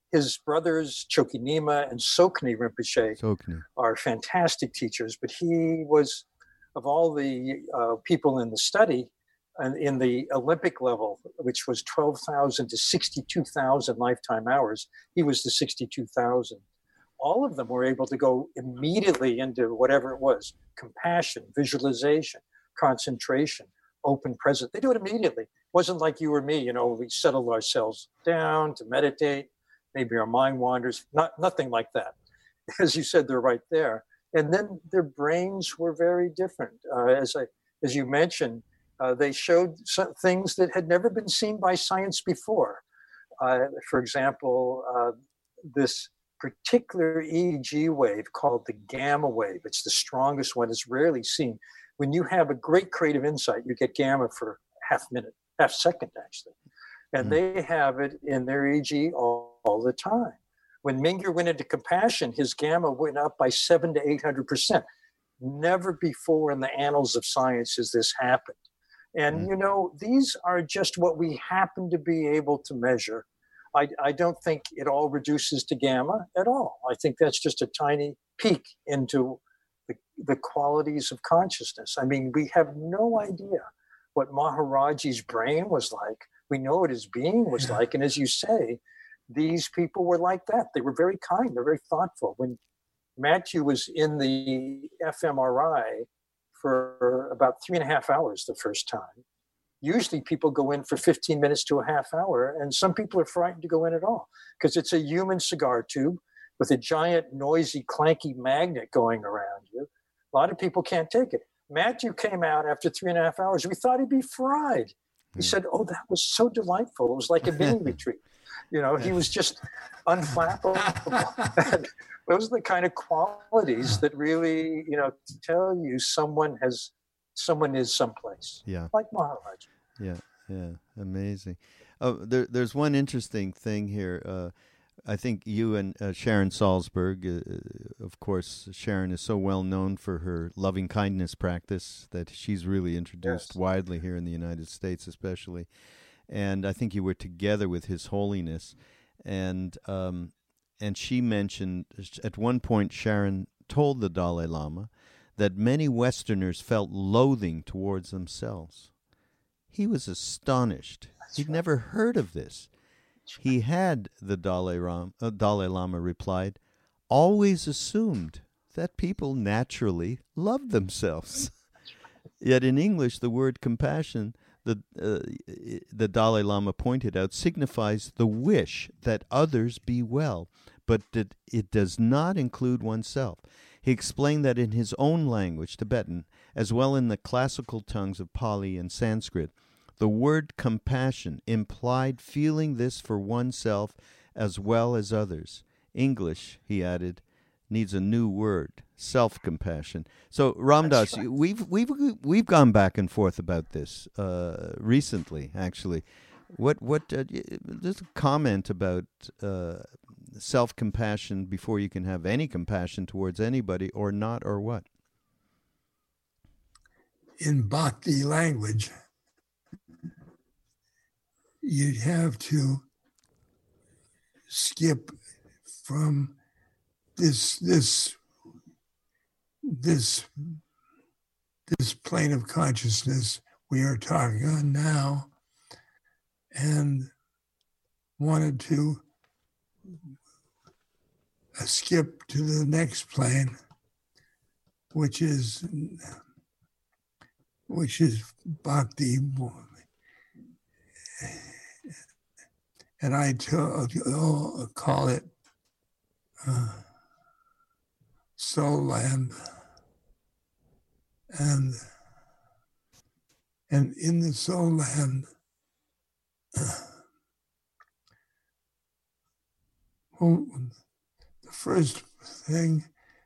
his brothers, Chokinima and Sokni Rinpoche, Sokni. are fantastic teachers, but he was, of all the uh, people in the study, and in the Olympic level, which was twelve thousand to sixty-two thousand lifetime hours, he was the sixty-two thousand. All of them were able to go immediately into whatever it was, compassion, visualization, concentration, open present. They do it immediately. It wasn't like you or me, you know, we settle ourselves down to meditate, maybe our mind wanders, not nothing like that. As you said, they're right there. And then their brains were very different. Uh, as I, as you mentioned, uh, they showed some things that had never been seen by science before. Uh, for example, uh, this particular E E G wave called the gamma wave. It's the strongest one. It's rarely seen. When you have a great creative insight, you get gamma for half minute, half second actually. And mm. they have it in their E E G all, all the time. When Mingyur went into compassion, his gamma went up by seven to eight hundred percent. Never before in the annals of science has this happened. And mm. you know, these are just what we happen to be able to measure. I, I don't think it all reduces to gamma at all. I think that's just a tiny peek into the, the qualities of consciousness. I mean, we have no idea what Maharaji's brain was like. We know what his being was like. And as you say, these people were like that. They were very kind. They're very thoughtful. When Matthew was in the F M R I for about three and a half hours the first time, usually people go in for fifteen minutes to a half hour, and some people are frightened to go in at all because it's a human cigar tube with a giant, noisy, clanky magnet going around you. A lot of people can't take it. Matthew came out after three and a half hours. We thought he'd be fried. He said, oh, that was so delightful. It was like a mini retreat. You know, he was just unflappable. Those are the kind of qualities that really, you know, tell you someone has, someone is someplace. Yeah. Like Maharaj. Yeah, yeah, amazing. Oh, there, there's one interesting thing here. Uh, I think you and uh, Sharon Salzberg, uh, of course, Sharon is so well known for her loving kindness practice that she's really introduced yes. widely here in the United States, especially. And I think you were together with His Holiness, and um, and she mentioned at one point Sharon told the Dalai Lama that many Westerners felt loathing towards themselves. He was astonished. That's He'd right. never heard of this. He had, the Dalai Lama, uh, Dalai Lama replied, always assumed that people naturally love themselves. Yet in English, the word compassion, the uh, the Dalai Lama pointed out, signifies the wish that others be well, but that it does not include oneself. He explained that in his own language, Tibetan, as well in the classical tongues of Pali and Sanskrit, the word compassion implied feeling this for oneself as well as others. English, he added, needs a new word, self-compassion. So, Ram Dass, right. we've we've we've gone back and forth about this uh, recently. Actually, what what uh, just a comment about uh, self-compassion before you can have any compassion towards anybody, or not, or what? In Bhakti language, you'd have to skip from this this this this plane of consciousness we are talking on now, and wanted to skip to the next plane, which is which is Bhakti. And I t- uh, call it uh, Soul Land. And, and in the Soul Land, uh, well, the first thing,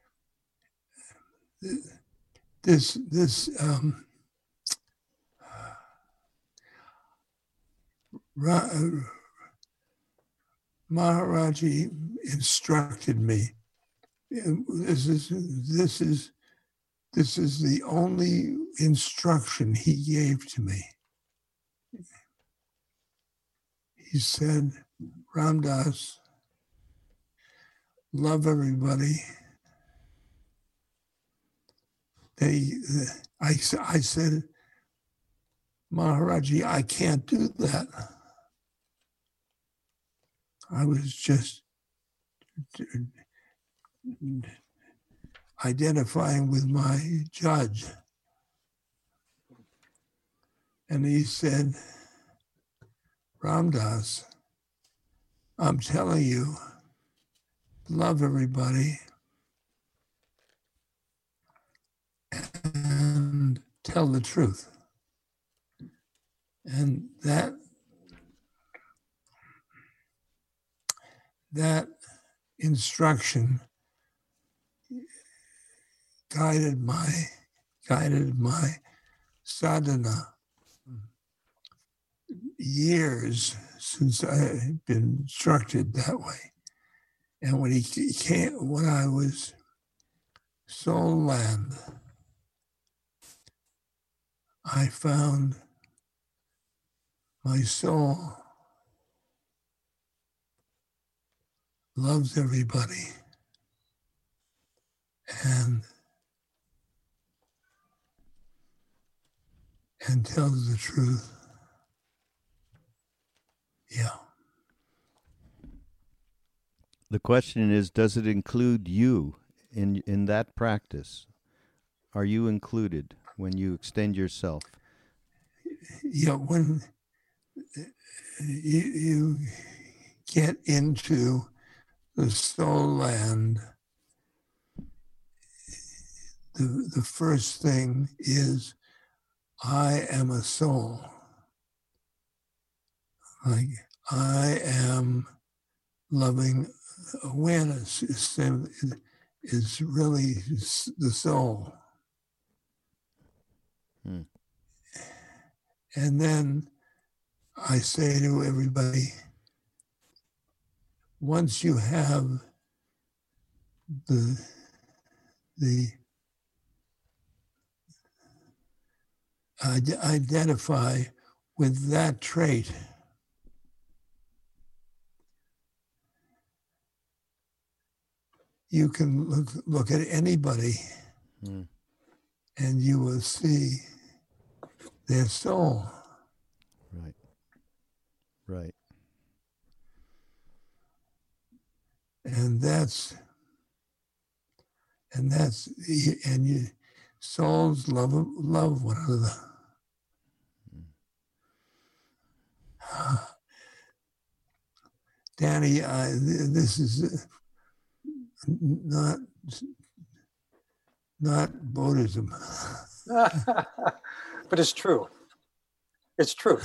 this, this, um, Ra- Maharaji instructed me. This is this is this is the only instruction he gave to me. He said, Ram Dass, love everybody. They, I, I said, Maharaji, I can't do that. I was just identifying with my judge. And he said, Ram Dass, I'm telling you, love everybody and tell the truth. And that that instruction guided my guided my sadhana years since I had been instructed that way. And when he came, when I was soul land, I found my soul loves everybody and and tells the truth. Yeah. The question is, does it include you in in that practice? Are you included when you extend yourself? Yeah, when you, you get into the soul land, the, the first thing is, I am a soul. Like, I am loving awareness is, is really the soul. Hmm. And then I say to everybody, once you have the the uh, identify with that trait, you can look look at anybody, Hmm. and you will see their soul. Right. Right. And that's and that's and you souls love love one another. Hmm. Danny, I, this is not not Buddhism. But it's true. It's true.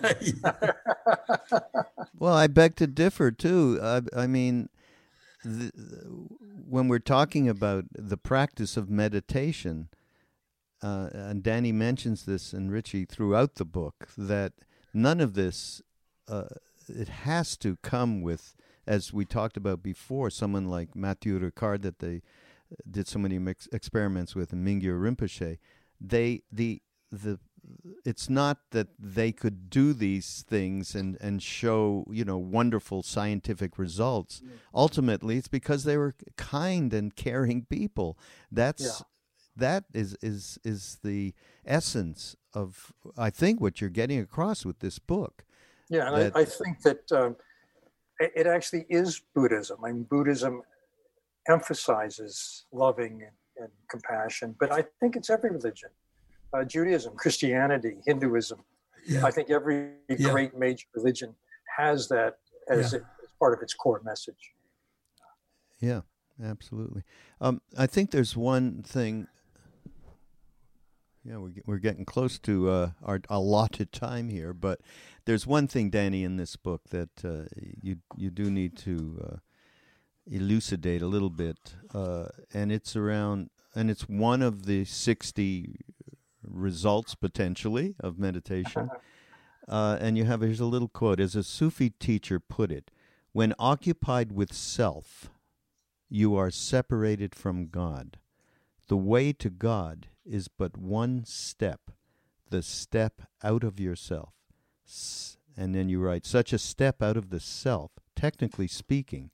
Well, I beg to differ too. I, I mean, the, when we're talking about the practice of meditation, uh, and Danny mentions this, and Richie throughout the book, that none of this, uh, it has to come with, as we talked about before, someone like Mathieu Ricard that they did so many mix experiments with, and Mingyur Rinpoche. They the the it's not that they could do these things and and show, you know, wonderful scientific results. Yeah. Ultimately, it's because they were kind and caring people. That's yeah. that is is is the essence of, I think, what you're getting across with this book. Yeah, and that, I, I think that um, it, it actually is Buddhism. I mean, Buddhism emphasizes loving and, and compassion, but I think it's every religion. Uh, Judaism, Christianity, Hinduism. Yeah. I think every yeah. great major religion has that as, yeah. it, as part of its core message. Yeah, absolutely. Um, I think there's one thing. Yeah, we're we're getting close to uh, our allotted time here, but there's one thing, Danny, in this book that uh, you you do need to uh, elucidate a little bit, uh, and it's around, and it's one of the sixty results potentially of meditation. Uh, and you have, here's a little quote. As a Sufi teacher put it, when occupied with self, you are separated from God. The way to God is but one step, the step out of yourself. And then you write, such a step out of the self, technically speaking,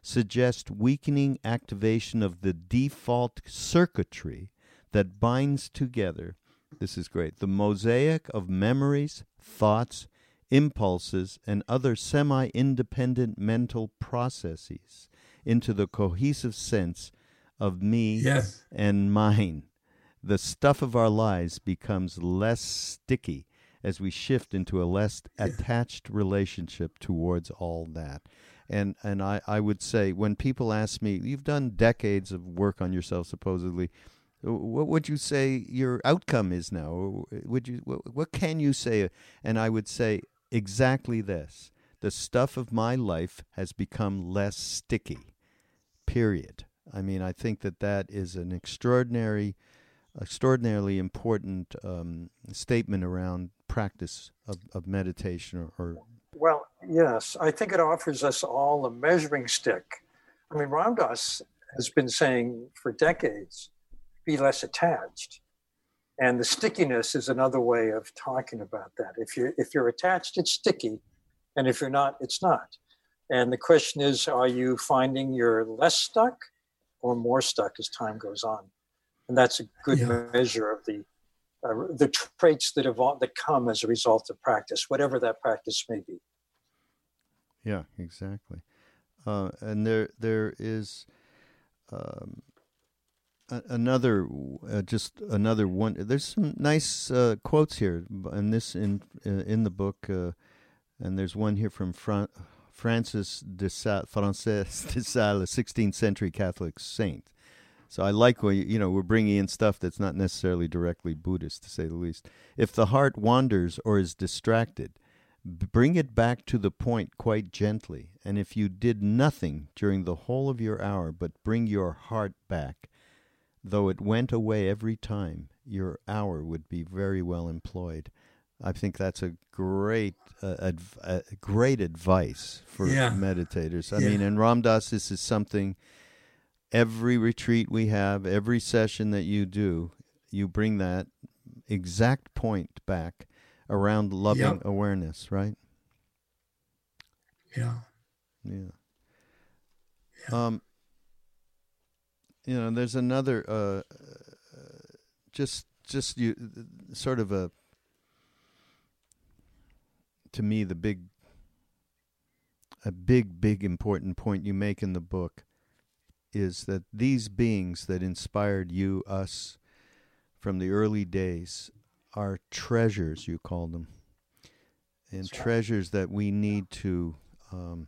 suggest weakening activation of the default circuitry that binds together, this is great, the mosaic of memories, thoughts, impulses, and other semi-independent mental processes into the cohesive sense of me Yes. and mine. The stuff of our lives becomes less sticky as we shift into a less attached relationship towards all that. And and I, I would say, when people ask me, you've done decades of work on yourself, supposedly, what would you say your outcome is now? Would you what, what can you say? And I would say exactly this. The stuff of my life has become less sticky, period. I mean, I think that that is an extraordinary, extraordinarily important um, statement around practice of, of meditation or, or Well, yes, I think it offers us all a measuring stick. I mean, Ram Dass has been saying for decades, be less attached. And the stickiness is another way of talking about that. If you're, if you're attached, it's sticky. And if you're not, it's not. And the question is, are you finding you're less stuck or more stuck as time goes on? And that's a good Yeah. measure of the uh, the traits that evolve, that come as a result of practice, whatever that practice may be. Yeah, exactly. Uh, and there, there is um, a, another, uh, just another one. There's some nice uh, quotes here, and this in uh, in the book, uh, and there's one here from Fran- Francis de Sales, Francis de Sales, a sixteenth century Catholic saint. So I like when, you know, we're bringing in stuff that's not necessarily directly Buddhist, to say the least. If the heart wanders or is distracted, bring it back to the point quite gently. And if you did nothing during the whole of your hour but bring your heart back, though it went away every time, your hour would be very well employed. I think that's a great, uh, adv- uh, great advice for Yeah. meditators. I Yeah. mean, in Ram Dass, this is something. Every retreat we have, every session that you do, you bring that exact point back around loving Yep. awareness, right? Yeah. Yeah. Um. You know, there's another, uh, just, just you, sort of a, to me, the big, a big, big important point you make in the book is that these beings that inspired you, us, from the early days are treasures, you call them, and That's right. treasures that we need to um,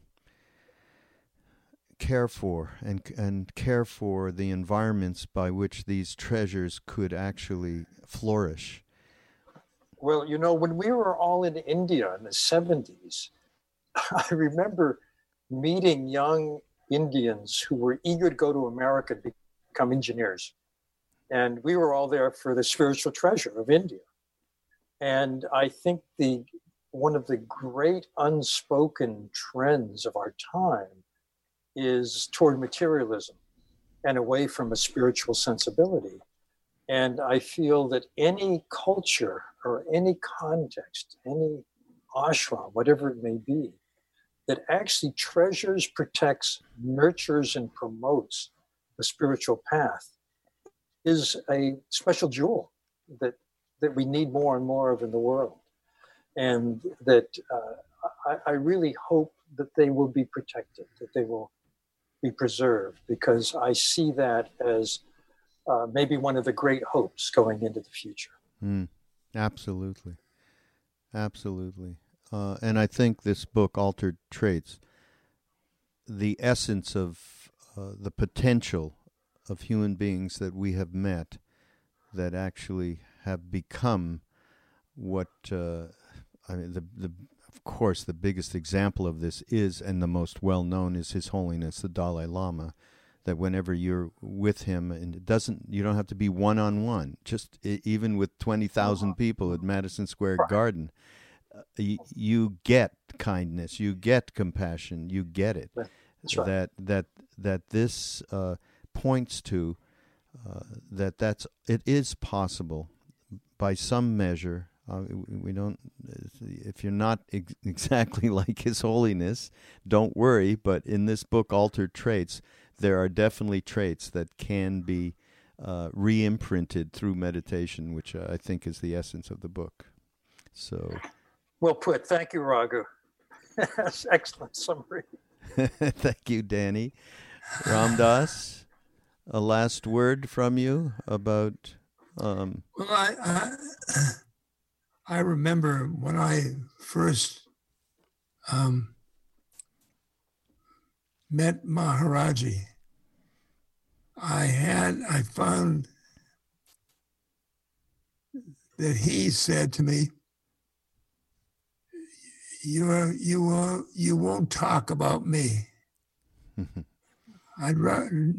care for and and care for the environments by which these treasures could actually flourish. Well, you know, when we were all in India in the seventies, I remember meeting young Indians who were eager to go to America to become engineers. And we were all there for the spiritual treasure of India. And I think the one of the great unspoken trends of our time is toward materialism and away from a spiritual sensibility. And I feel that any culture or any context, any ashram, whatever it may be, that actually treasures, protects, nurtures, and promotes the spiritual path is a special jewel that that we need more and more of in the world. And that uh, I, I really hope that they will be protected, that they will be preserved, because I see that as uh, maybe one of the great hopes going into the future. Mm, absolutely. Absolutely. Uh, and I think this book, Altered Traits, the essence of uh, the potential of human beings that we have met that actually have become what, uh, I mean, the, the, of course, the biggest example of this is, and the most well-known, is His Holiness, the Dalai Lama, that whenever you're with him, and it doesn't, you don't have to be one-on-one, just I- even with twenty thousand people at Madison Square Garden, You, you get kindness, you get compassion, you get it. That's right. That that that this uh, points to uh, that that's it is possible by some measure Uh, we don't. If you're not ex- exactly like His Holiness, don't worry. But in this book, Altered Traits, there are definitely traits that can be uh, re-imprinted through meditation, which uh, I think is the essence of the book. So, well put. Thank you, Raghu. Excellent summary. Thank you, Danny. Ram Dass, a last word from you about. Um, well, I, I I remember when I first um, met Maharaji. I had I found that he said to me, "You are, you will you won't talk about me. I'd rather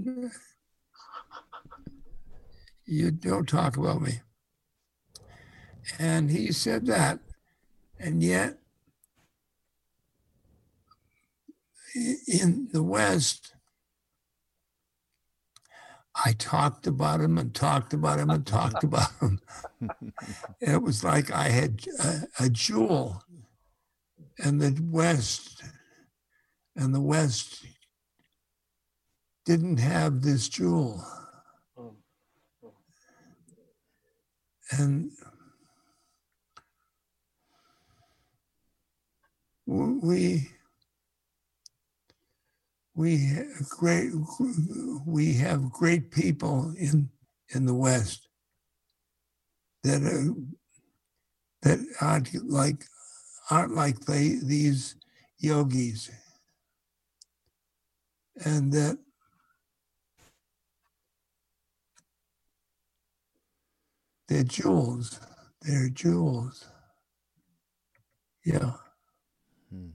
you don't talk about me." And he said that, and yet in the West, I talked about him and talked about him and talked about him. And it was like I had a, a jewel, and the West, and the West didn't have this jewel. And we we have great we have great people in in the West that are, that aren't like aren't like they these yogis, and that they're jewels. They're jewels. Yeah. Hmm.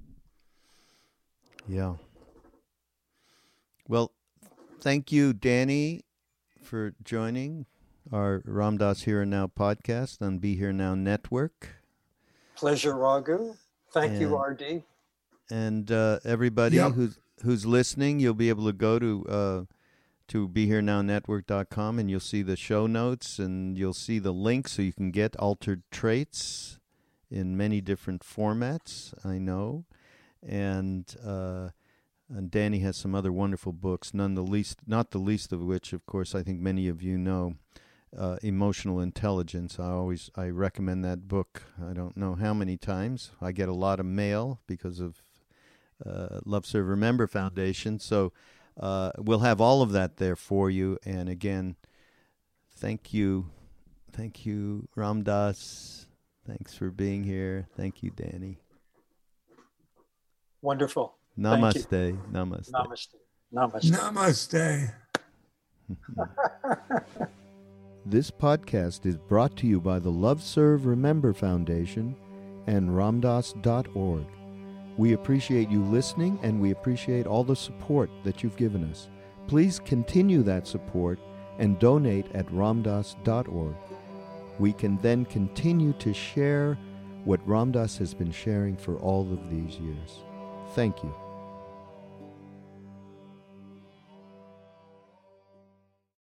Yeah. Well, thank you, Danny, for joining our Ram Dass Here and Now podcast on Be Here Now Network. Pleasure, Raghu. Thank and, you, R D. And uh, everybody yep. who's who's listening, you'll be able to go to uh, to be here now network dot com, and you'll see the show notes, and you'll see the link so you can get Altered Traits in many different formats, I know. And uh, and Danny has some other wonderful books, none the least, not the least of which, of course, I think many of you know, uh, Emotional Intelligence. I always I recommend that book. I don't know how many times. I get a lot of mail because of uh, Love Serve Remember Foundation. So uh, we'll have all of that there for you. And again, thank you, thank you, Ram Dass. Thanks for being here. Thank you, Danny. Wonderful. Namaste. Namaste. Namaste. Namaste. Namaste. This podcast is brought to you by the Love Serve Remember Foundation and ramdas dot org. We appreciate you listening, and we appreciate all the support that you've given us. Please continue that support and donate at ramdas dot org. We can then continue to share what Ram Dass has been sharing for all of these years. Thank you.